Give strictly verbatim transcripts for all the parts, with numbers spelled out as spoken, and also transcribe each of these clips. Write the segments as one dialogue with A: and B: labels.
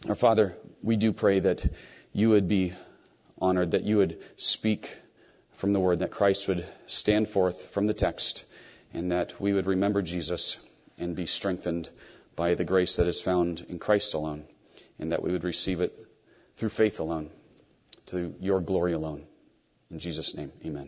A: Our Father, we do pray that you would be honored, that you would speak from the word, that Christ would stand forth from the text, and that we would remember Jesus and be strengthened by the grace that is found in Christ alone, and that we would receive it through faith alone, to your glory alone. In Jesus' name, amen.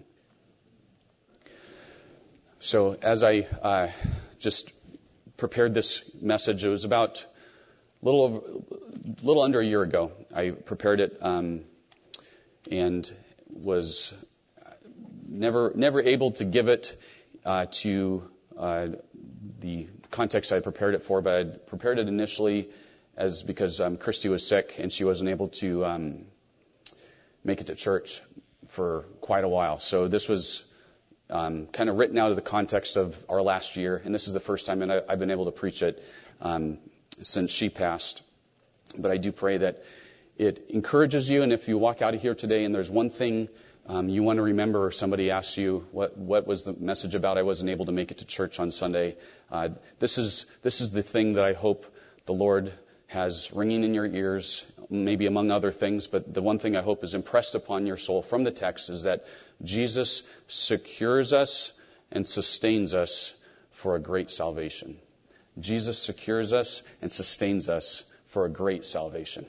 A: So as I uh, just prepared this message, it was about a little over, little under a year ago. I prepared it um, and was never never able to give it uh, to uh, the context I prepared it for, but I prepared it initially as because um, Christy was sick and she wasn't able to um, make it to church for quite a while. So this was um, kind of written out of the context of our last year, and this is the first time I, I've been able to preach it um, since she passed. But I do pray that it encourages you, and if you walk out of here today and there's one thing um, you want to remember, or somebody asks you what what was the message about, I wasn't able to make it to church on Sunday, uh, this is this is the thing that I hope the Lord has ringing in your ears, maybe among other things, but the one thing I hope is impressed upon your soul from the text is that Jesus secures us and sustains us for a great salvation. Jesus secures us and sustains us for a great salvation.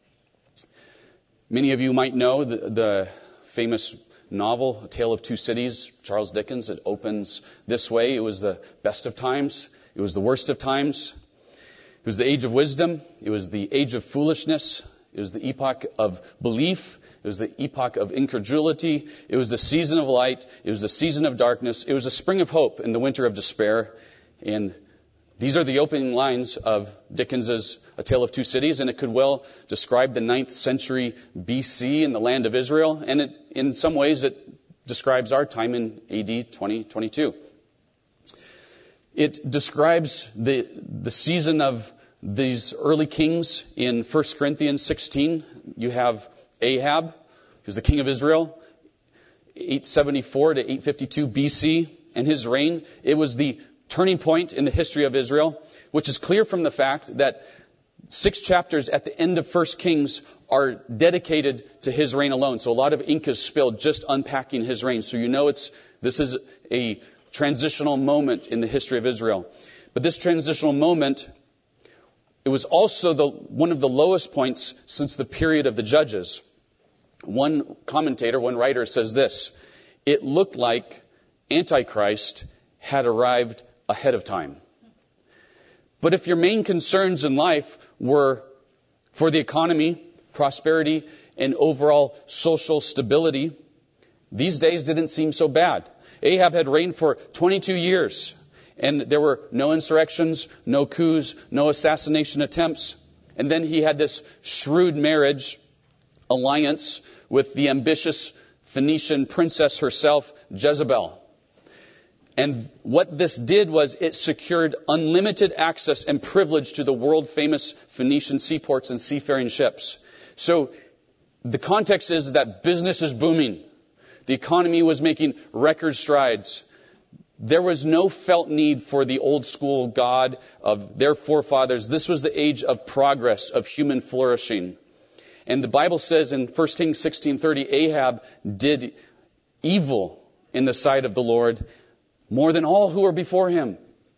A: Many of you might know the, the famous novel, A Tale of Two Cities, Charles Dickens. It opens this way. It was the best of times. It was the worst of times. It was the age of wisdom. It was the age of foolishness. It was the epoch of belief. It was the epoch of incredulity. It was the season of light. It was the season of darkness. It was the spring of hope in the winter of despair. And these are the opening lines of Dickens's A Tale of Two Cities, and it could well describe the ninth century B C in the land of Israel, and it, in some ways it describes our time in A D twenty twenty-two. It describes the the season of these early kings in First Corinthians sixteen. You have Ahab, who's the king of Israel, eight seventy-four to eight fifty-two B C, and his reign. It was the turning point in the history of Israel, which is clear from the fact that six chapters at the end of First Kings are dedicated to his reign alone. So a lot of ink is spilled just unpacking his reign. So you know it's this is a transitional moment in the history of Israel. But this transitional moment, it was also the one of the lowest points since the period of the Judges. One commentator, one writer says this: it looked like Antichrist had arrived ahead of time. But if your main concerns in life were for the economy, prosperity, and overall social stability, these days didn't seem so bad. Ahab had reigned for twenty-two years, and there were no insurrections, no coups, no assassination attempts. And then he had this shrewd marriage alliance with the ambitious Phoenician princess herself, Jezebel. And what this did was it secured unlimited access and privilege to the world-famous Phoenician seaports and seafaring ships. So the context is that business is booming. The economy was making record strides. There was no felt need for the old school God of their forefathers. This was the age of progress, of human flourishing. And the Bible says in First Kings sixteen thirty, Ahab did evil in the sight of the Lord more than all who were before him.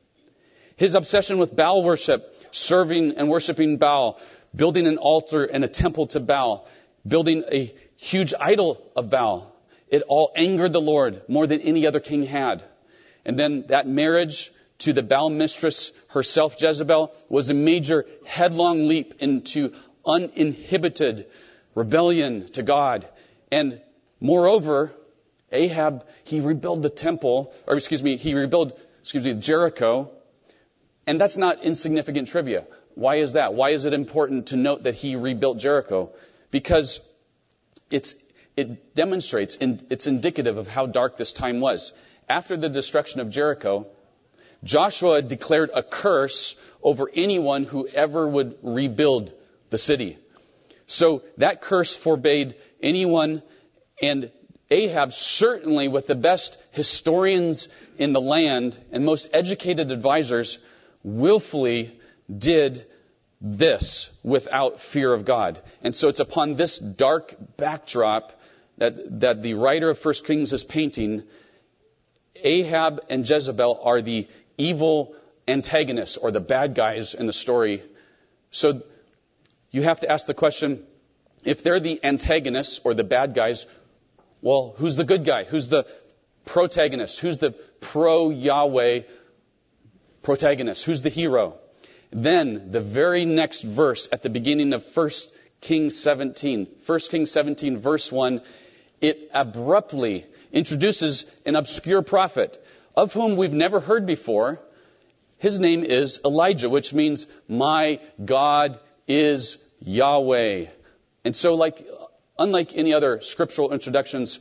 A: His obsession with Baal worship, serving and worshiping Baal, building an altar and a temple to Baal, building a huge idol of Baal, it all angered the Lord more than any other king had. And then that marriage to the Baal mistress herself, Jezebel, was a major headlong leap into uninhibited rebellion to God. And moreover, Ahab, he rebuilt the temple, or excuse me, he rebuilt, excuse me, Jericho. And that's not insignificant trivia. Why is that? Why is it important to note that he rebuilt Jericho? Because it's, it demonstrates, and it's indicative of how dark this time was. After the destruction of Jericho, Joshua declared a curse over anyone who ever would rebuild the city. So that curse forbade anyone, and Ahab, certainly with the best historians in the land and most educated advisors, willfully did this without fear of God. And so it's upon this dark backdrop that, that the writer of First Kings is painting. Ahab and Jezebel are the evil antagonists, or the bad guys in the story. So you have to ask the question, if they're the antagonists or the bad guys, well, who's the good guy? Who's the protagonist? Who's the pro-Yahweh protagonist? Who's the hero? Then the very next verse at the beginning of First Kings seventeen, First Kings seventeen verse one, it abruptly introduces an obscure prophet of whom we've never heard before. His name is Elijah, which means my God is Yahweh. And so like, unlike any other scriptural introductions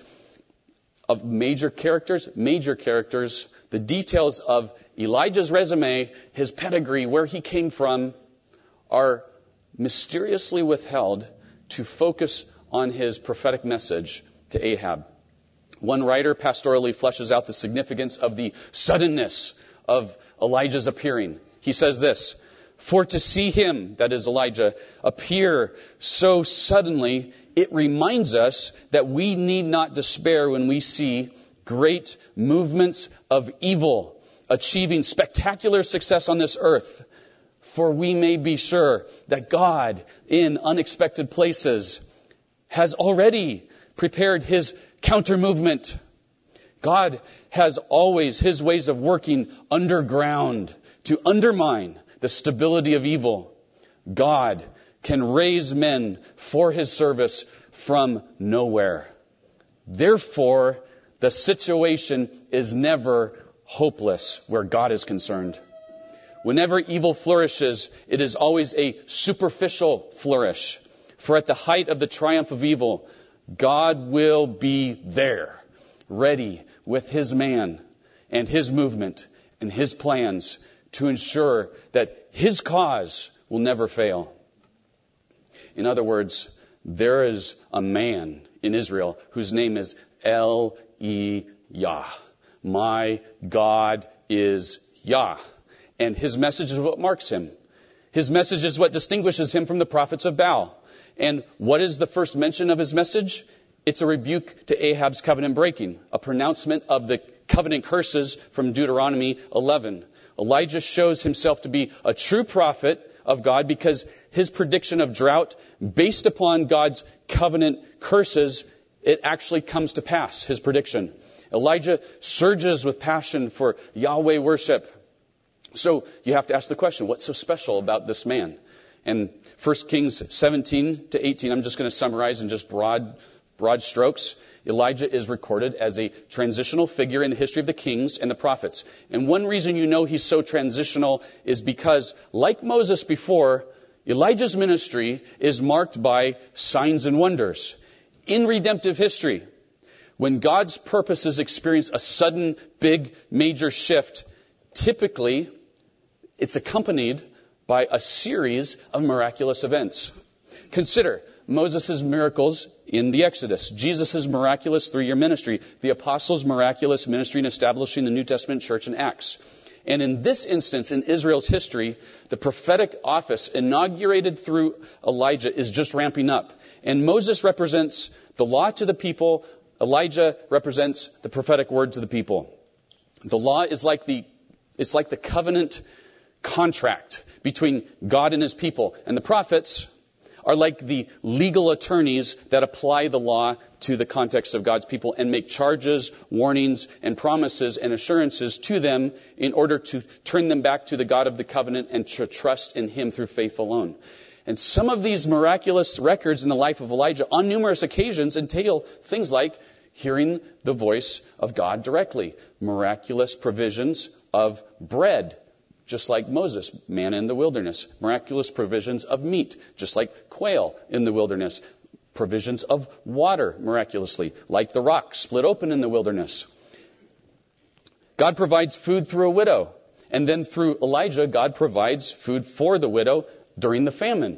A: of major characters, major characters, the details of Elijah's resume, his pedigree, where he came from, are mysteriously withheld to focus on his prophetic message to Ahab. One writer pastorally fleshes out the significance of the suddenness of Elijah's appearing. He says this, "For to see him," that is Elijah, "appear so suddenly, it reminds us that we need not despair when we see great movements of evil achieving spectacular success on this earth. For we may be sure that God, in unexpected places, has already prepared his counter movement. God has always his ways of working underground to undermine the stability of evil. God can raise men for his service from nowhere. Therefore, the situation is never hopeless where God is concerned. Whenever evil flourishes, it is always a superficial flourish. For at the height of the triumph of evil, God will be there, ready with his man and his movement and his plans to ensure that his cause will never fail. In other words, there is a man in Israel whose name is El-E-Yah. My God is Yah. And his message is what marks him. His message is what distinguishes him from the prophets of Baal. And what is the first mention of his message? It's a rebuke to Ahab's covenant breaking, a pronouncement of the covenant curses from Deuteronomy eleven. Elijah shows himself to be a true prophet of God because his prediction of drought, based upon God's covenant curses, it actually comes to pass, his prediction. Elijah surges with passion for Yahweh worship. So you have to ask the question, what's so special about this man? And First Kings seventeen to eighteen, I'm just going to summarize in just broad, broad strokes. Elijah is recorded as a transitional figure in the history of the kings and the prophets. And one reason you know he's so transitional is because, like Moses before, Elijah's ministry is marked by signs and wonders. In redemptive history, when God's purposes experience a sudden, big, major shift, typically it's accompanied by a series of miraculous events. Consider Moses' miracles in the Exodus, Jesus' miraculous three-year ministry, the apostles' miraculous ministry in establishing the New Testament church in Acts. And in this instance, in Israel's history, the prophetic office inaugurated through Elijah is just ramping up. And Moses represents the law to the people. Elijah represents the prophetic word to the people. The law is like the, it's like the covenant contract between God and his people. And the prophets are like the legal attorneys that apply the law to the context of God's people and make charges, warnings, and promises and assurances to them in order to turn them back to the God of the covenant and to trust in him through faith alone. And some of these miraculous records in the life of Elijah on numerous occasions entail things like hearing the voice of God directly, miraculous provisions of bread, just like Moses, manna in the wilderness, miraculous provisions of meat, just like quail in the wilderness, provisions of water miraculously, like the rock split open in the wilderness. God provides food through a widow, and then through Elijah, God provides food for the widow during the famine.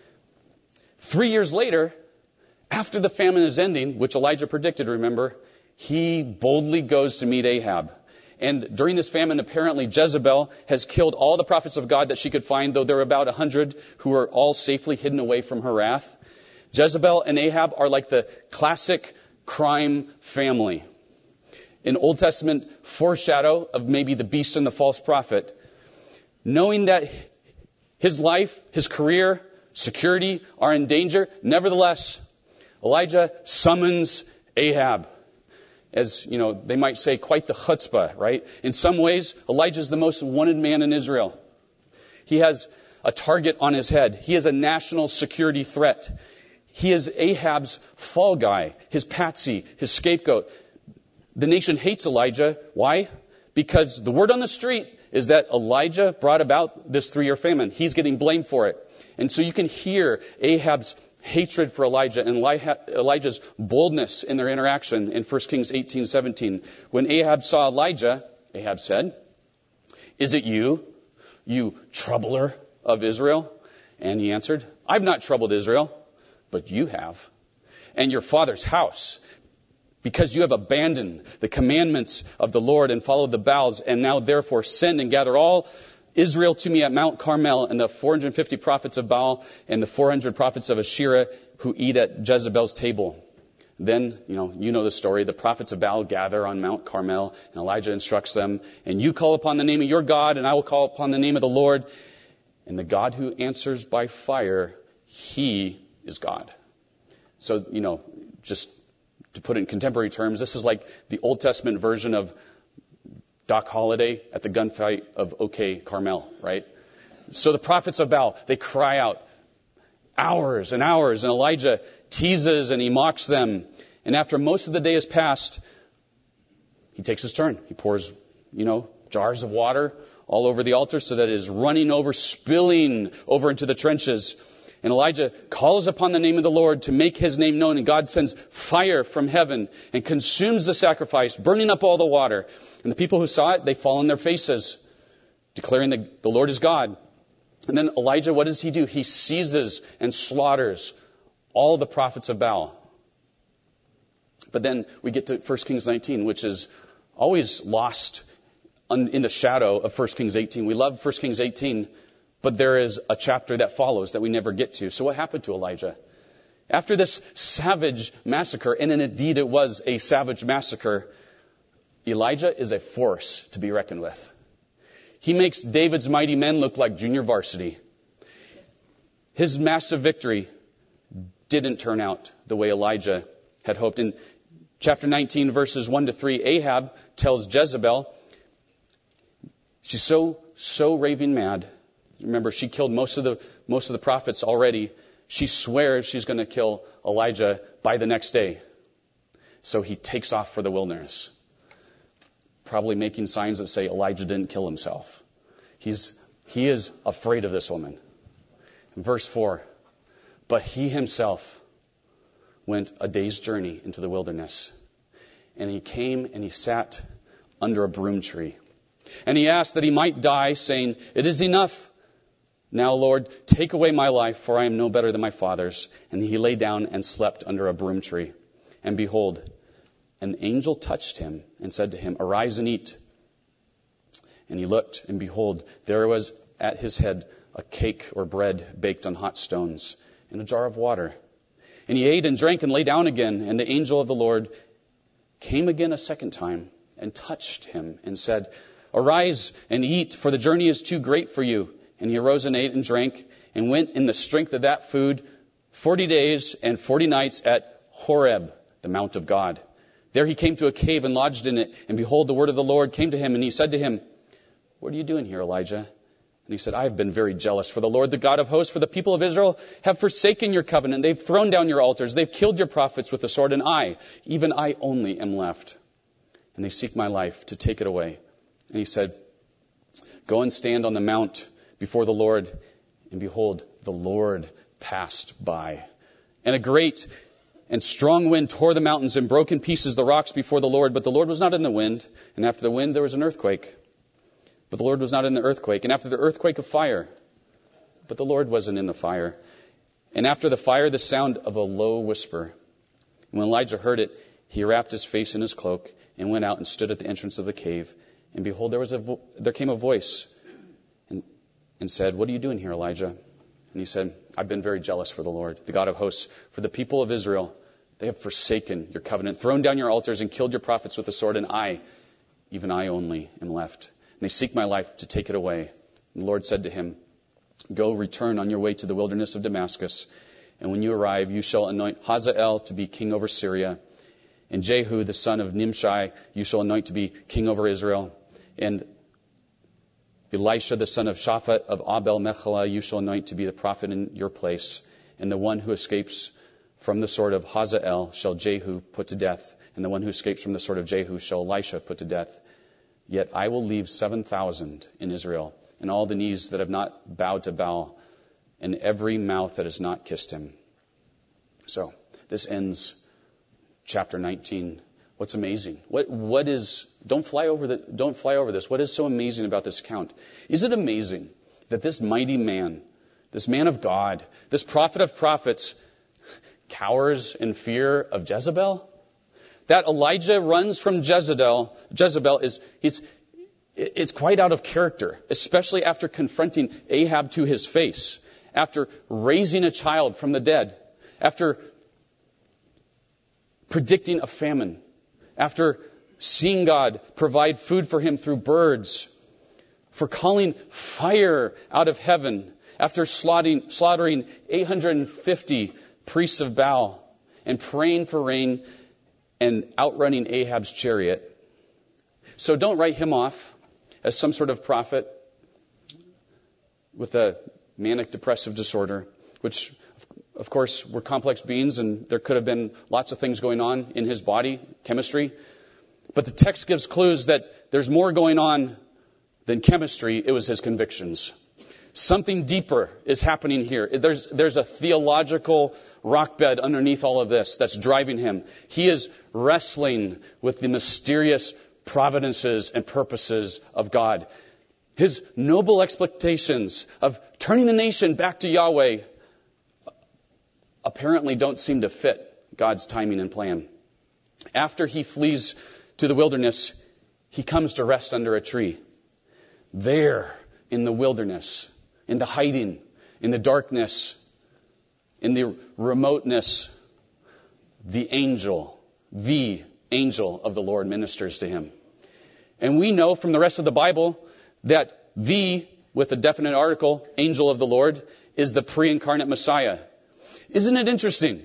A: Three years later, after the famine is ending, which Elijah predicted, remember, he boldly goes to meet Ahab. And during this famine, apparently Jezebel has killed all the prophets of God that she could find, though there are about a hundred who are all safely hidden away from her wrath. Jezebel and Ahab are like the classic crime family. An Old Testament foreshadow of maybe the beast and the false prophet. Knowing that his life, his career, security are in danger, nevertheless, Elijah summons Ahab. As, you know, they might say, quite the chutzpah, right? In some ways, Elijah is the most wanted man in Israel. He has a target on his head. He is a national security threat. He is Ahab's fall guy, his patsy, his scapegoat. The nation hates Elijah. Why? Because the word on the street is that Elijah brought about this three-year famine. He's getting blamed for it. And so you can hear Ahab's hatred for Elijah and Elijah's boldness in their interaction in First Kings eighteen seventeen. When Ahab saw Elijah, Ahab said, "Is it you, you troubler of Israel?" And he answered, "I've not troubled Israel, but you have, and your father's house, because you have abandoned the commandments of the Lord and followed the Baals, and now therefore send and gather all Israel to me at Mount Carmel, and the four hundred fifty prophets of Baal and the four hundred prophets of Asherah who eat at Jezebel's table." Then, you know, you know the story. The prophets of Baal gather on Mount Carmel, and Elijah instructs them, "And you call upon the name of your God, and I will call upon the name of the Lord. And the God who answers by fire, he is God." So, you know, just to put it in contemporary terms, this is like the Old Testament version of Doc Holliday at the gunfight of OK Carmel, right? So the prophets of Baal, they cry out hours and hours, and Elijah teases and he mocks them. And after most of the day has passed, he takes his turn. He pours, you know, jars of water all over the altar so that it is running over, spilling over into the trenches. And Elijah calls upon the name of the Lord to make his name known. And God sends fire from heaven and consumes the sacrifice, burning up all the water. And the people who saw it, they fall on their faces, declaring that the Lord is God. And then Elijah, what does he do? He seizes and slaughters all the prophets of Baal. But then we get to First Kings nineteen, which is always lost in the shadow of First Kings eighteen. We love First Kings eighteen, but there is a chapter that follows that we never get to. So what happened to Elijah? After this savage massacre, and indeed it was a savage massacre, Elijah is a force to be reckoned with. He makes David's mighty men look like junior varsity. His massive victory didn't turn out the way Elijah had hoped. In chapter nineteen, verses one to three, Ahab tells Jezebel, she's so, so raving mad. Remember, she killed most of the, most of the prophets already. She swears she's going to kill Elijah by the next day. So he takes off for the wilderness, probably making signs that say Elijah didn't kill himself. He's, he is afraid of this woman. In verse four, but he himself went a day's journey into the wilderness. And he came and he sat under a broom tree. And he asked that he might die, saying, "It is enough. Now, Lord, take away my life, for I am no better than my fathers." And he lay down and slept under a broom tree. And behold, an angel touched him and said to him, "Arise and eat." And he looked, and behold, there was at his head a cake or bread baked on hot stones and a jar of water. And he ate and drank and lay down again. And the angel of the Lord came again a second time and touched him and said, "Arise and eat, for the journey is too great for you." And he arose and ate and drank and went in the strength of that food forty days and forty nights at Horeb, the mount of God. There he came to a cave and lodged in it. And behold, the word of the Lord came to him. And he said to him, "What are you doing here, Elijah?" And he said, "I have been very jealous for the Lord, the God of hosts, for the people of Israel have forsaken your covenant. They've thrown down your altars. They've killed your prophets with the sword. And I, even I only am left. And they seek my life to take it away." And he said, "Go and stand on the mount before the Lord." And behold, the Lord passed by. And a great and strong wind tore the mountains and broke in pieces the rocks before the Lord. But the Lord was not in the wind. And after the wind, there was an earthquake. But the Lord was not in the earthquake. And after the earthquake, a fire. But the Lord wasn't in the fire. And after the fire, the sound of a low whisper. And when Elijah heard it, he wrapped his face in his cloak and went out and stood at the entrance of the cave. And behold, there was a vo- there came a voice and, and said, what are you doing here, Elijah? And he said, I've been very jealous for the Lord, the God of hosts, for the people of Israel. They have forsaken your covenant, thrown down your altars, and killed your prophets with the sword, and I, even I only, am left. And they seek my life to take it away. And the Lord said to him, go, return on your way to the wilderness of Damascus, and when you arrive, you shall anoint Hazael to be king over Syria, and Jehu, the son of Nimshi, you shall anoint to be king over Israel, and Elisha, the son of Shaphat of Abel Mecholah, you shall anoint to be the prophet in your place, and the one who escapes from the sword of Hazael shall Jehu put to death, and the one who escapes from the sword of Jehu shall Elisha put to death. Yet I will leave seven thousand in Israel, and all the knees that have not bowed to Baal, and every mouth that has not kissed him. So this ends chapter nineteen. What's amazing? What what is? Don't fly over the. Don't fly over this. What is so amazing about this account? Is it amazing that this mighty man, this man of God, this prophet of prophets, cowers in fear of Jezebel? That Elijah runs from Jezebel. Jezebel is he's. It's quite out of character, especially after confronting Ahab to his face, after raising a child from the dead, after predicting a famine, after seeing God provide food for him through birds, for calling fire out of heaven, after slaughtering, slaughtering eight hundred fifty priests of Baal and praying for rain and outrunning Ahab's chariot. So don't write him off as some sort of prophet with a manic depressive disorder, which of course were complex beings, and there could have been lots of things going on in his body, chemistry. But the text gives clues that there's more going on than chemistry. It was his convictions. Something deeper is happening here. There's, there's a theological rock bed underneath all of this that's driving him. He is wrestling with the mysterious providences and purposes of God. His noble expectations of turning the nation back to Yahweh apparently don't seem to fit God's timing and plan. After he flees to the wilderness, he comes to rest under a tree. There, in the wilderness, in the hiding, in the darkness, in the remoteness, the angel, the angel of the Lord ministers to him. And we know from the rest of the Bible that the, with a definite article, angel of the Lord, is the pre-incarnate Messiah. Isn't it interesting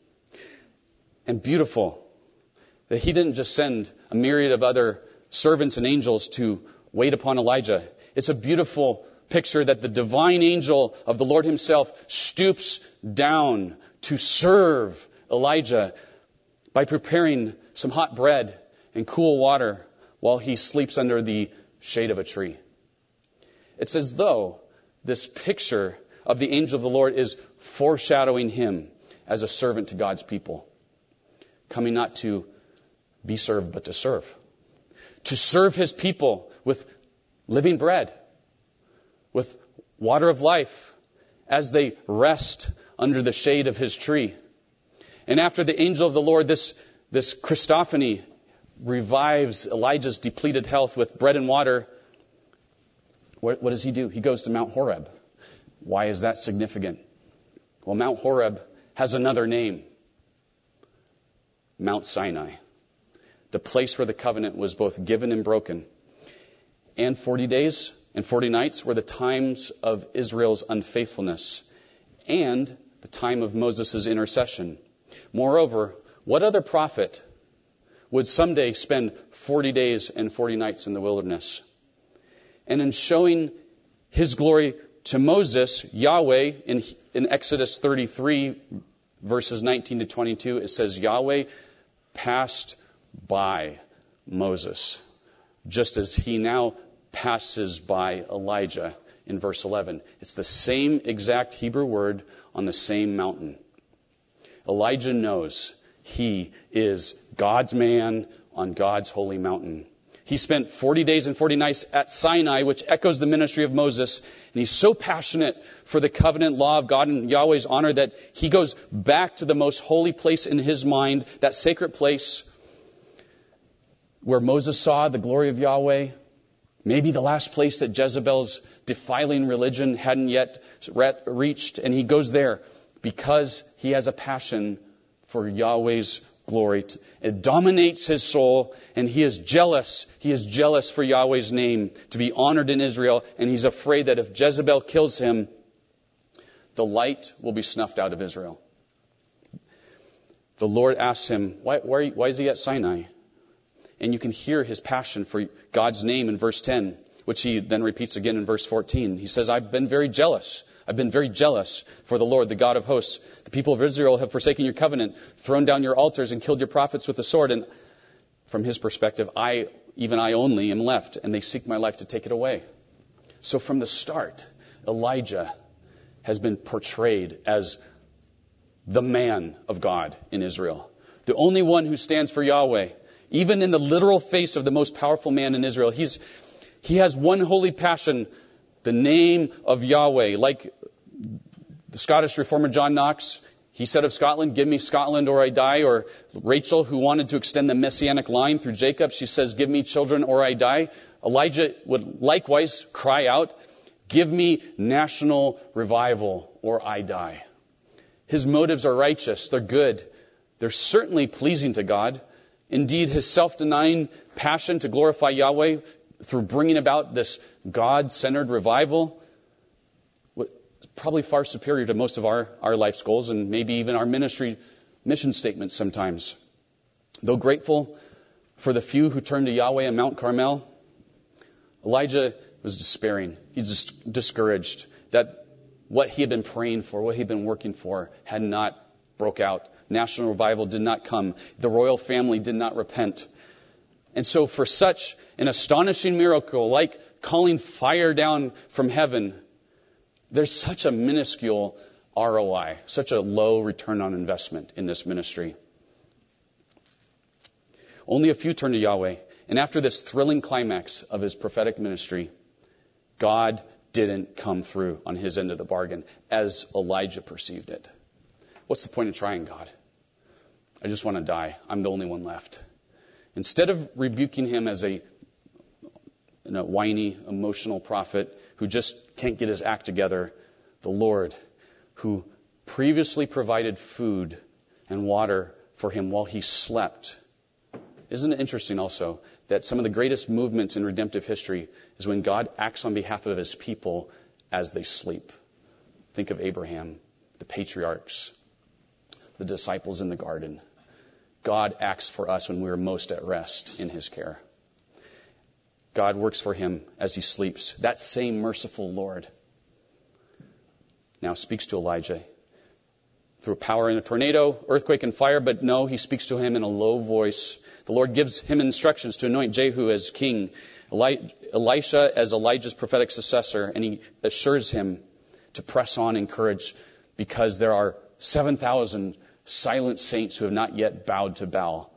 A: and beautiful that he didn't just send a myriad of other servants and angels to wait upon Elijah? It's a beautiful picture that the divine angel of the Lord himself stoops down to serve Elijah by preparing some hot bread and cool water while he sleeps under the shade of a tree. It's as though this picture of the angel of the Lord is foreshadowing him as a servant to God's people, coming not to be served, but to serve. To serve his people with living bread, with water of life, as they rest under the shade of his tree. And after the angel of the Lord, this, this Christophany revives Elijah's depleted health with bread and water. What, what does he do? He goes to Mount Horeb. Why is that significant? Well, Mount Horeb has another name. Mount Sinai. The place where the covenant was both given and broken. And forty days and forty nights were the times of Israel's unfaithfulness and the time of Moses' intercession. Moreover, what other prophet would someday spend forty days and forty nights in the wilderness? And in showing his glory to Moses, Yahweh, in, in Exodus thirty-three, verses nineteen to twenty-two, it says, Yahweh passed by Moses, just as he now passes by Elijah in verse eleven. It's the same exact Hebrew word on the same mountain. Elijah knows he is God's man on God's holy mountain. He spent forty days and forty nights at Sinai, which echoes the ministry of Moses. And he's so passionate for the covenant law of God and Yahweh's honor that he goes back to the most holy place in his mind, that sacred place where Moses saw the glory of Yahweh Maybe the last place that Jezebel's defiling religion hadn't yet reached, and he goes there because he has a passion for Yahweh's glory. It dominates his soul, and he is jealous. He is jealous for Yahweh's name to be honored in Israel, and he's afraid that if Jezebel kills him, the light will be snuffed out of Israel. The Lord asks him, why, why, why is he at Sinai? And you can hear his passion for God's name in verse ten, which he then repeats again in verse fourteen. He says, I've been very jealous. I've been very jealous for the Lord, the God of hosts. The people of Israel have forsaken your covenant, thrown down your altars, and killed your prophets with the sword. And from his perspective, I, even I only, am left, and they seek my life to take it away. So from the start, Elijah has been portrayed as the man of God in Israel. The only one who stands for Yahweh. Even in the literal face of the most powerful man in Israel, he's, he has one holy passion, the name of Yahweh. Like the Scottish reformer John Knox, he said of Scotland, give me Scotland or I die. Or Rachel, who wanted to extend the messianic line through Jacob, she says, give me children or I die. Elijah would likewise cry out, give me national revival or I die. His motives are righteous. They're good. They're certainly pleasing to God. Indeed, his self-denying passion to glorify Yahweh through bringing about this God-centered revival was probably far superior to most of our, our life's goals and maybe even our ministry mission statements sometimes. Though grateful for the few who turned to Yahweh on Mount Carmel, Elijah was despairing. He's just discouraged that what he had been praying for, what he had been working for, had not broke out. National revival did not come. The royal family did not repent. And so for such an astonishing miracle, like calling fire down from heaven, there's such a minuscule R O I, such a low return on investment in this ministry. Only a few turn to Yahweh. And after this thrilling climax of his prophetic ministry, God didn't come through on his end of the bargain as Elijah perceived it. What's the point of trying, God? I just want to die. I'm the only one left. Instead of rebuking him as a, you know, whiny, emotional prophet who just can't get his act together, the Lord, who previously provided food and water for him while he slept. Isn't it interesting also that some of the greatest movements in redemptive history is when God acts on behalf of his people as they sleep? Think of Abraham, the patriarchs, the disciples in the garden. God acts for us when we are most at rest in his care. God works for him as he sleeps. That same merciful Lord now speaks to Elijah through power in a tornado, earthquake, and fire, but no, he speaks to him in a low voice. The Lord gives him instructions to anoint Jehu as king, Eli- Elisha as Elijah's prophetic successor, and he assures him to press on in courage because there are seven thousand silent saints who have not yet bowed to Baal.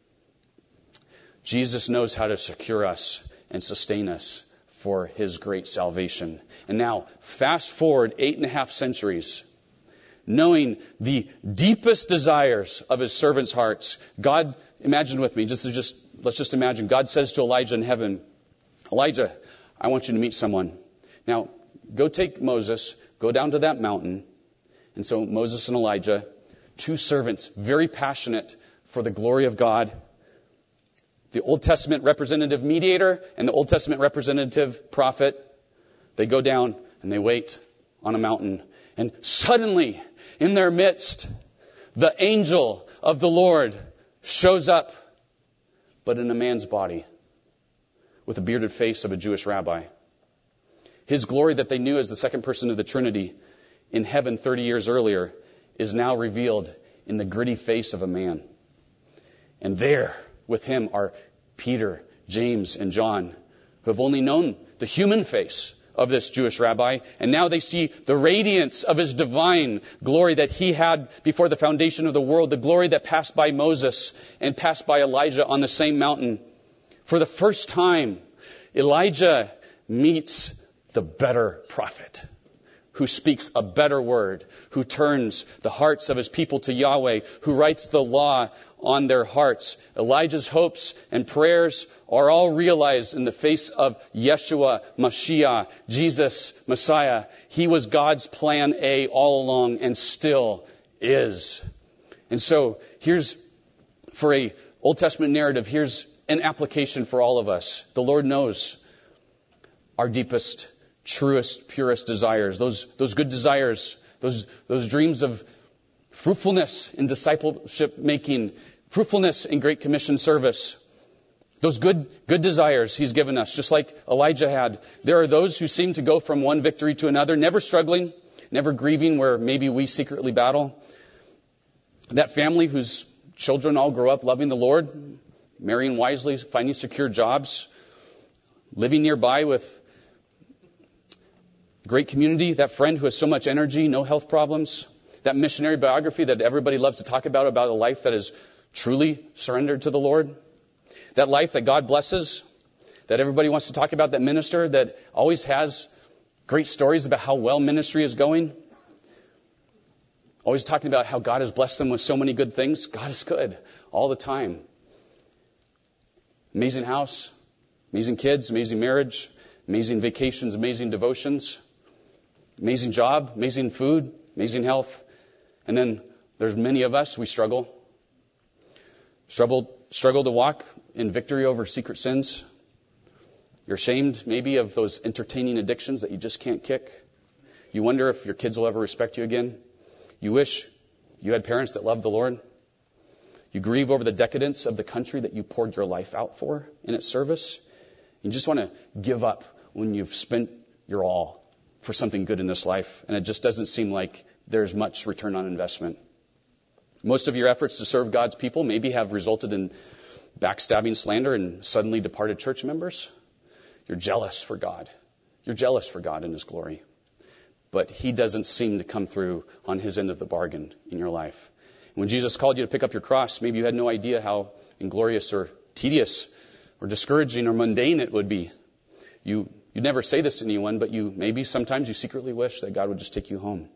A: Jesus knows how to secure us and sustain us for his great salvation. And now, fast forward eight and a half centuries, knowing the deepest desires of his servants' hearts, God, imagine with me, just, just let's just imagine, God says to Elijah in heaven, Elijah, I want you to meet someone. Now, go take Moses, go down to that mountain. And so Moses and Elijah, two servants, very passionate for the glory of God, the Old Testament representative mediator and the Old Testament representative prophet, they go down and they wait on a mountain. And suddenly, in their midst, the angel of the Lord shows up, but in a man's body, with the bearded face of a Jewish rabbi. His glory that they knew as the second person of the Trinity in heaven thirty years earlier is now revealed in the gritty face of a man. And there with him are Peter, James, and John, who have only known the human face of this Jewish rabbi, and now they see the radiance of his divine glory that he had before the foundation of the world, the glory that passed by Moses and passed by Elijah on the same mountain. For the first time, Elijah meets the better prophet, who speaks a better word, who turns the hearts of his people to Yahweh, who writes the law on their hearts. Elijah's hopes and prayers are all realized in the face of Yeshua, Mashiach, Jesus, Messiah. He was God's plan A all along and still is. And so here's, for a Old Testament narrative, here's an application for all of us. The Lord knows our deepest, truest, purest desires, those those good desires, those those dreams of fruitfulness in discipleship making, fruitfulness in Great Commission service. Those good good desires He's given us, just like Elijah had. There are those who seem to go from one victory to another, never struggling, never grieving where maybe we secretly battle. That family whose children all grow up loving the Lord, marrying wisely, finding secure jobs, living nearby with great community, that friend who has so much energy, no health problems, that missionary biography that everybody loves to talk about, about a life that is truly surrendered to the Lord, that life that God blesses, that everybody wants to talk about, that minister that always has great stories about how well ministry is going, always talking about how God has blessed them with so many good things. God is good all the time. Amazing house, amazing kids, amazing marriage, amazing vacations, amazing devotions, amazing job, amazing food, amazing health. And then there's many of us, we struggle. Struggle, struggle to walk in victory over secret sins. You're ashamed maybe of those entertaining addictions that you just can't kick. You wonder if your kids will ever respect you again. You wish you had parents that loved the Lord. You grieve over the decadence of the country that you poured your life out for in its service. You just want to give up when you've spent your all for something good in this life, and it just doesn't seem like there's much return on investment. Most of your efforts to serve God's people maybe have resulted in backstabbing, slander, and suddenly departed church members. You're jealous for God. You're jealous for God and His glory. But He doesn't seem to come through on His end of the bargain in your life. When Jesus called you to pick up your cross, maybe you had no idea how inglorious or tedious or discouraging or mundane it would be. You you never say this to anyone, but you maybe sometimes you secretly wish that God would just take you home.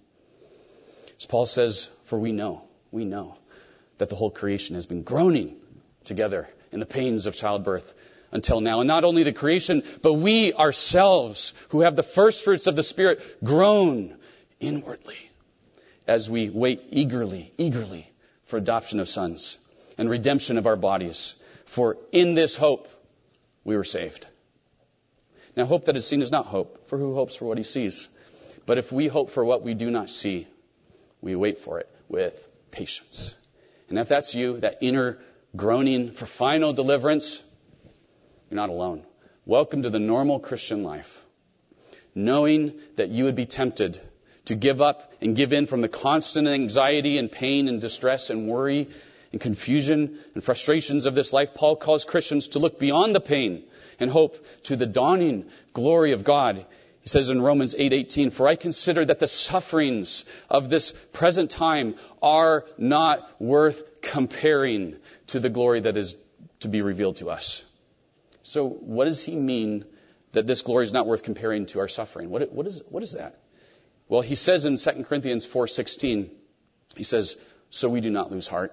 A: As Paul says, for we know, we know that the whole creation has been groaning together in the pains of childbirth until now. And not only the creation, but we ourselves who have the first fruits of the Spirit groan inwardly as we wait eagerly, eagerly for adoption of sons and redemption of our bodies. For in this hope we were saved. Now, hope that is seen is not hope, for who hopes for what he sees? But if we hope for what we do not see, we wait for it with patience. And if that's you, that inner groaning for final deliverance, you're not alone. Welcome to the normal Christian life. Knowing that you would be tempted to give up and give in from the constant anxiety and pain and distress and worry and confusion and frustrations of this life, Paul calls Christians to look beyond the pain and hope to the dawning glory of God. He says in Romans eight eighteen, for I consider that the sufferings of this present time are not worth comparing to the glory that is to be revealed to us. So what does he mean that this glory is not worth comparing to our suffering? What, what, is, what is that? Well, he says in Second Corinthians four sixteen, he says, so we do not lose heart.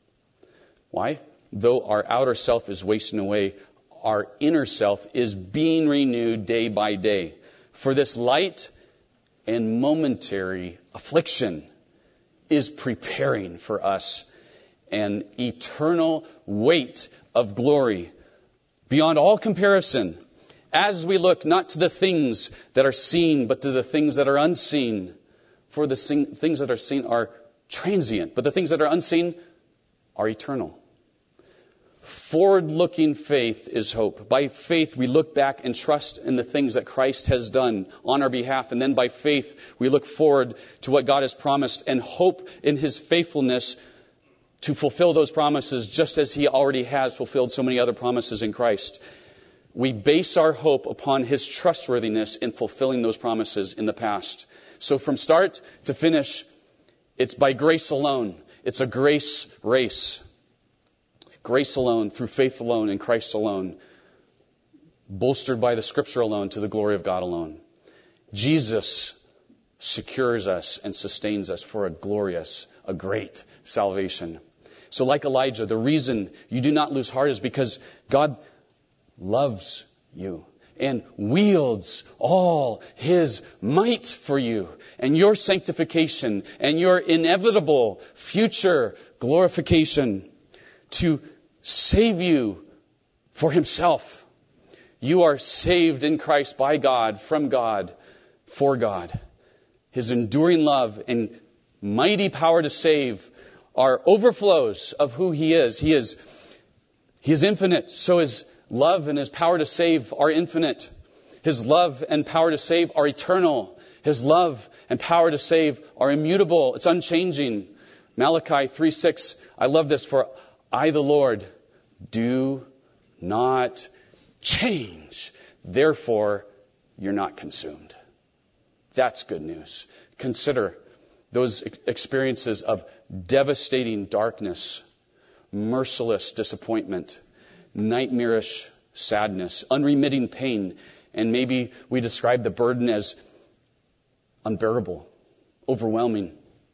A: Why? Though our outer self is wasting away, our inner self is being renewed day by day. For this light and momentary affliction is preparing for us an eternal weight of glory beyond all comparison, as we look not to the things that are seen, but to the things that are unseen. For the things that are seen are transient, but the things that are unseen are eternal. Forward-looking faith is hope. By faith, we look back and trust in the things that Christ has done on our behalf. And then by faith, we look forward to what God has promised and hope in His faithfulness to fulfill those promises, just as He already has fulfilled so many other promises in Christ. We base our hope upon His trustworthiness in fulfilling those promises in the past. So from start to finish, it's by grace alone. It's a grace race. Grace alone, through faith alone, in Christ alone. Bolstered by the Scripture alone, to the glory of God alone. Jesus secures us and sustains us for a glorious, a great salvation. So like Elijah, the reason you do not lose heart is because God loves you and wields all His might for you and your sanctification and your inevitable future glorification to save you for Himself. You are saved in Christ by God, from God, for God. His enduring love and mighty power to save are overflows of who He is. He is, He is infinite, so His love and His power to save are infinite. His love and power to save are eternal. His love and power to save are immutable. It's unchanging. Malachi three six, I love this, for I, the Lord, do not change. Therefore, you're not consumed. That's good news. Consider those experiences of devastating darkness, merciless disappointment, nightmarish sadness, unremitting pain, and maybe we describe the burden as unbearable, overwhelming.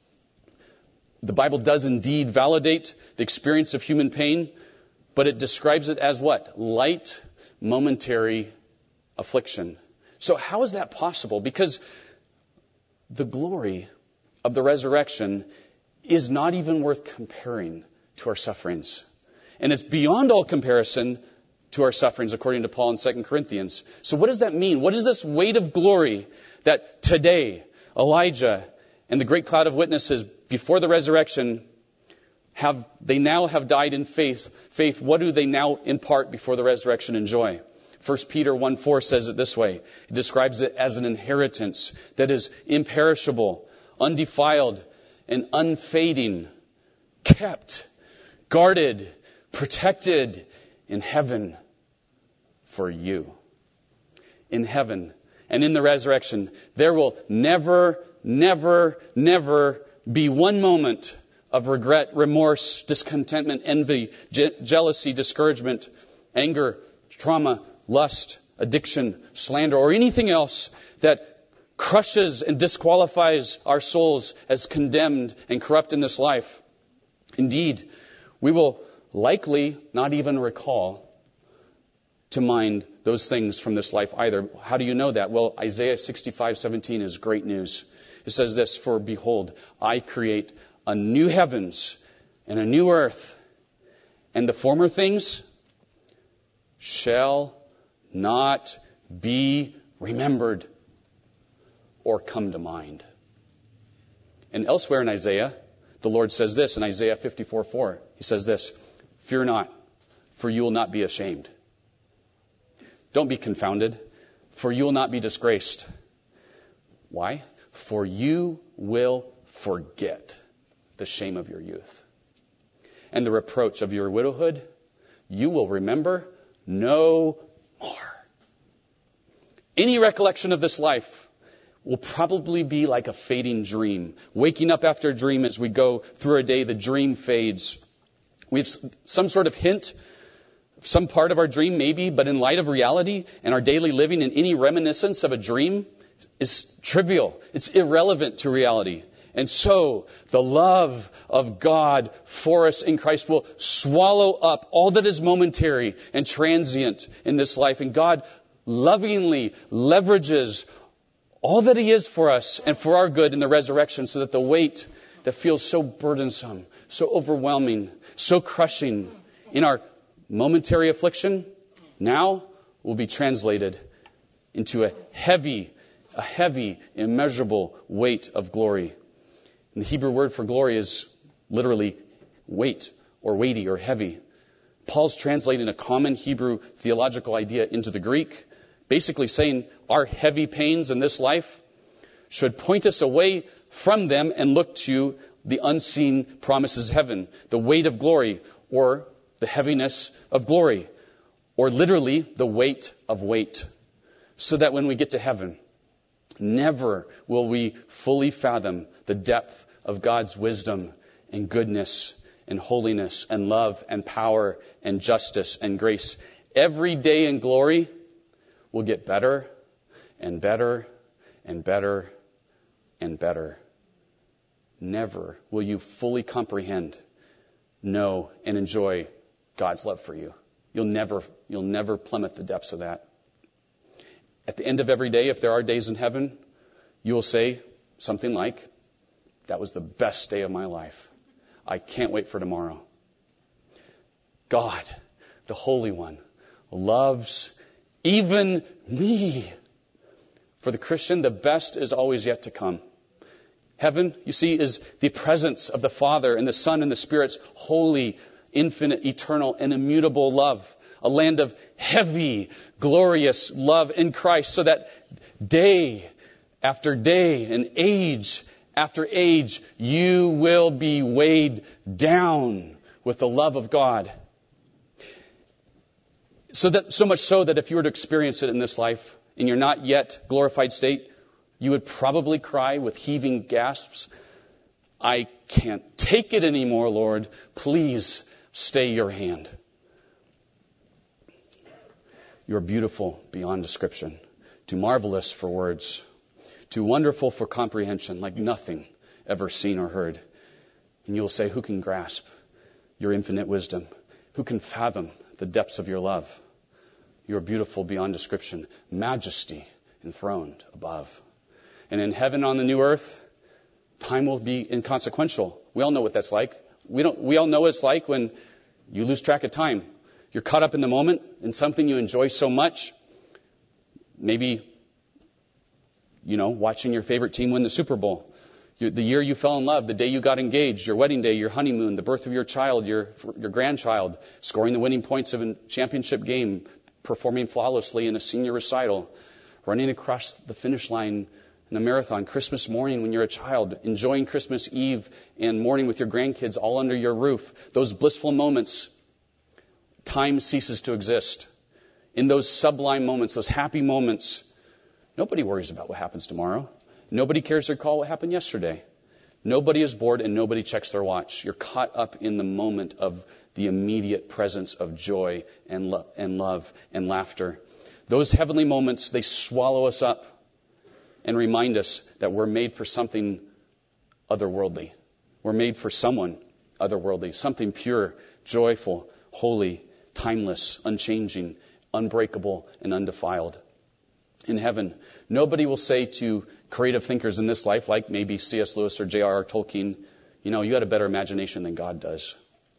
A: The Bible does indeed validate the experience of human pain, but it describes it as what? Light, momentary affliction. So how is that possible? Because the glory of the resurrection is not even worth comparing to our sufferings. And it's beyond all comparison to our sufferings, according to Paul in Second Corinthians. So what does that mean? What is this weight of glory that today Elijah and the great cloud of witnesses before the resurrection have, they now have died in faith. Faith, what do they now in part before the resurrection enjoy? First Peter one four says it this way. It describes it as an inheritance that is imperishable, undefiled, and unfading, kept, guarded, protected in heaven for you. In heaven and in the resurrection, there will never, never, never be one moment of regret, remorse, discontentment, envy, je- jealousy, discouragement, anger, trauma, lust, addiction, slander, or anything else that crushes and disqualifies our souls as condemned and corrupt in this life. Indeed, we will likely not even recall to mind those things from this life either. How do you know that? Well, Isaiah sixty-five seventeen is great news. It says this, for behold, I create a new heavens and a new earth, and the former things shall not be remembered or come to mind. And elsewhere in Isaiah, the Lord says this in Isaiah fifty-four four. He says this, fear not, for you will not be ashamed. Don't be confounded, for you will not be disgraced. Why? For you will forget the shame of your youth. And the reproach of your widowhood, you will remember no more. Any recollection of this life will probably be like a fading dream. Waking up after a dream as we go through a day, the dream fades. We have some sort of hint, some part of our dream maybe, but in light of reality and our daily living, and any reminiscence of a dream is trivial. It's irrelevant to reality. And so the love of God for us in Christ will swallow up all that is momentary and transient in this life. And God lovingly leverages all that He is for us and for our good in the resurrection, so that the weight that feels so burdensome, so overwhelming, so crushing in our momentary affliction now will be translated into a heavy, a heavy, immeasurable weight of glory. And the Hebrew word for glory is literally weight or weighty or heavy. Paul's translating a common Hebrew theological idea into the Greek, basically saying our heavy pains in this life should point us away from them and look to the unseen promises of heaven, the weight of glory, or the heaviness of glory, or literally the weight of weight, so that when we get to heaven, never will we fully fathom the depth of God's wisdom and goodness and holiness and love and power and justice and grace. Every day in glory will get better and better and better and better. Never will you fully comprehend, know, and enjoy God's love for you. You'll never, you'll never plummet the depths of that. At the end of every day, if there are days in heaven, you will say something like, that was the best day of my life. I can't wait for tomorrow. God, the Holy One, loves even me. For the Christian, the best is always yet to come. Heaven, you see, is the presence of the Father and the Son and the Spirit's holy, infinite, eternal, and immutable love. A land of heavy, glorious love in Christ, so that day after day and age after age, you will be weighed down with the love of God. So that, so much so that if you were to experience it in this life, in your not yet glorified state, you would probably cry with heaving gasps, I can't take it anymore, Lord. Please stay your hand. You are beautiful beyond description, too marvelous for words, too wonderful for comprehension, like nothing ever seen or heard. And you will say, who can grasp your infinite wisdom? Who can fathom the depths of your love? You are beautiful beyond description, majesty enthroned above. And in heaven on the new earth, time will be inconsequential. We all know what that's like. We don't, we all know what it's like when you lose track of time. You're caught up in the moment in something you enjoy so much. Maybe, you know, watching your favorite team win the Super Bowl. You, the year you fell in love, the day you got engaged, your wedding day, your honeymoon, the birth of your child, your, your grandchild, scoring the winning points of a championship game, performing flawlessly in a senior recital, running across the finish line in a marathon, Christmas morning when you're a child, enjoying Christmas Eve and morning with your grandkids all under your roof. Those blissful moments, time ceases to exist. In those sublime moments, those happy moments, nobody worries about what happens tomorrow. Nobody cares to recall what happened yesterday. Nobody is bored and nobody checks their watch. You're caught up in the moment of the immediate presence of joy and, lo- and love and laughter. Those heavenly moments, they swallow us up and remind us that we're made for something otherworldly. We're made for someone otherworldly, something pure, joyful, holy, timeless, unchanging, unbreakable, and undefiled. In heaven, nobody will say to creative thinkers in this life, like maybe C S Lewis or J R R Tolkien, you know, you had a better imagination than God does.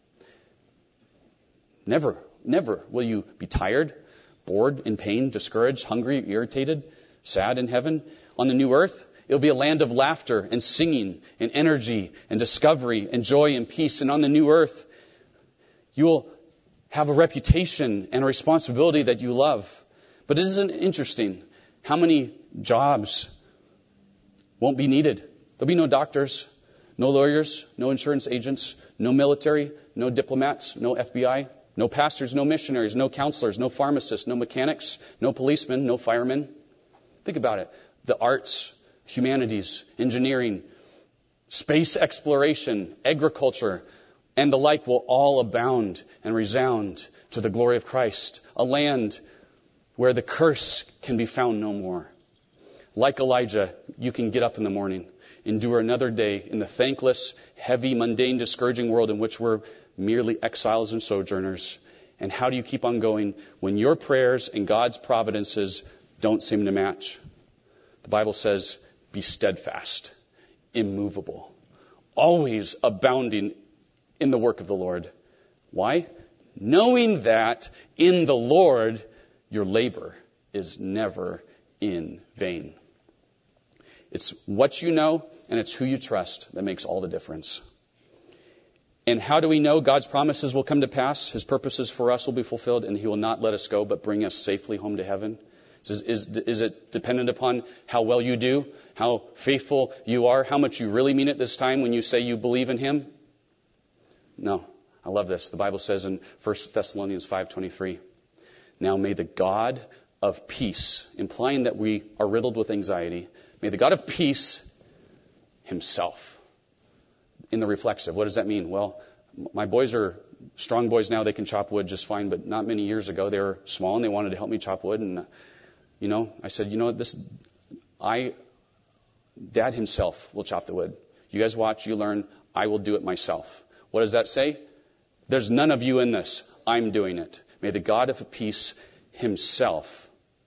A: Never, never will you be tired, bored, in pain, discouraged, hungry, irritated, sad in heaven. On the new earth, it'll be a land of laughter and singing and energy and discovery and joy and peace. And on the new earth, you will have a reputation and a responsibility that you love. But isn't it interesting how many jobs won't be needed? There'll be no doctors, no lawyers, no insurance agents, no military, no diplomats, no F B I, no pastors, no missionaries, no counselors, no pharmacists, no mechanics, no policemen, no firemen. Think about it. The arts, humanities, engineering, space exploration, agriculture, and the like will all abound and resound to the glory of Christ. A land where the curse can be found no more. Like Elijah, you can get up in the morning, endure another day in the thankless, heavy, mundane, discouraging world in which we're merely exiles and sojourners. And how do you keep on going when your prayers and God's providences don't seem to match? The Bible says, be steadfast, immovable, always abounding in the work of the Lord. Why? Knowing that in the Lord, your labor is never in vain. It's what you know and it's who you trust that makes all the difference. And how do we know God's promises will come to pass? His purposes for us will be fulfilled and He will not let us go but bring us safely home to heaven. Is, is, is it dependent upon how well you do, how faithful you are, how much you really mean it this time when you say you believe in Him? No. I love this. The Bible says in First Thessalonians five twenty-three, now may the God of peace, implying that we are riddled with anxiety, may the God of peace Himself, in the reflexive, what does that mean? Well, my boys are strong boys now. They can chop wood just fine, but not many years ago they were small and they wanted to help me chop wood. And, you know, I said, you know what, this, I, Dad himself will chop the wood. You guys watch, you learn, I will do it myself. What does that say? There's none of you in this. I'm doing it. May the God of peace himself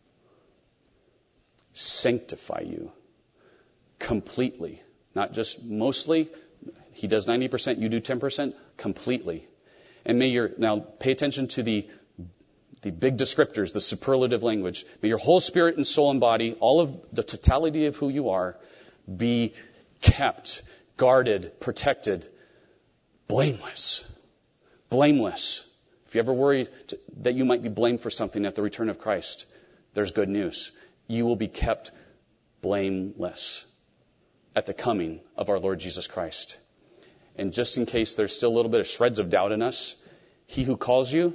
A: sanctify you completely. Not just mostly. He does ninety percent, you do ten percent, completely. And may your, now pay attention to the, the big descriptors, the superlative language. May your whole spirit and soul and body, all of the totality of who you are, be kept, guarded, protected, blameless. Blameless. If you ever worry that you might be blamed for something at the return of Christ, there's good news. You will be kept blameless at the coming of our Lord Jesus Christ. And just in case there's still a little bit of shreds of doubt in us, he who calls you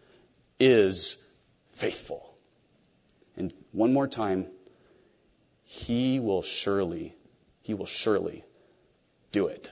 A: is faithful. And one more time, he will surely, he will surely do it.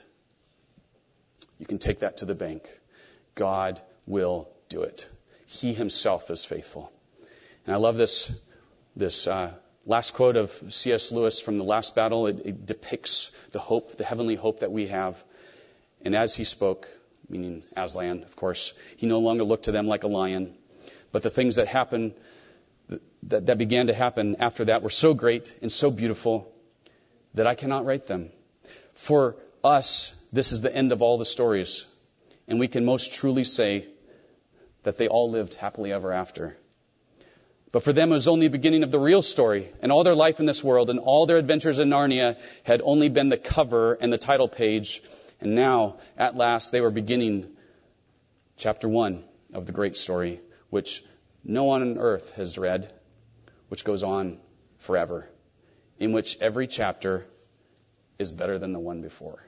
A: You can take that to the bank. God will do it. He himself is faithful. And I love this, this uh, last quote of C S Lewis from The Last Battle. It, it depicts the hope, the heavenly hope that we have. And as he spoke, meaning Aslan, of course, he no longer looked to them like a lion. But the things that happened, that, that began to happen after that were so great and so beautiful that I cannot write them. For us, this is the end of all the stories. And we can most truly say that they all lived happily ever after. But for them, it was only the beginning of the real story. And all their life in this world and all their adventures in Narnia had only been the cover and the title page. And now, at last, they were beginning chapter one of the great story, which no one on earth has read, which goes on forever, in which every chapter is better than the one before.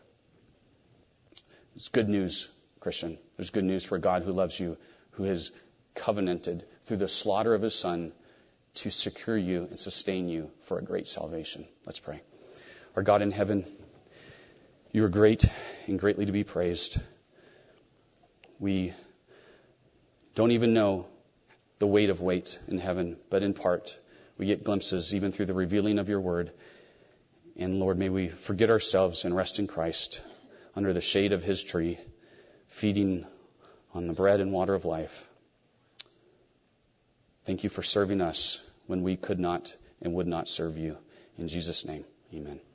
A: It's good news, Christian. There's good news for a God who loves you, who has covenanted through the slaughter of his Son to secure you and sustain you for a great salvation. Let's pray. Our God in heaven, you are great and greatly to be praised. We don't even know the weight of weight in heaven, but in part we get glimpses even through the revealing of your word. And Lord, may we forget ourselves and rest in Christ under the shade of his tree, feeding on the bread and water of life. Thank you for serving us when we could not and would not serve you. In Jesus' name, amen.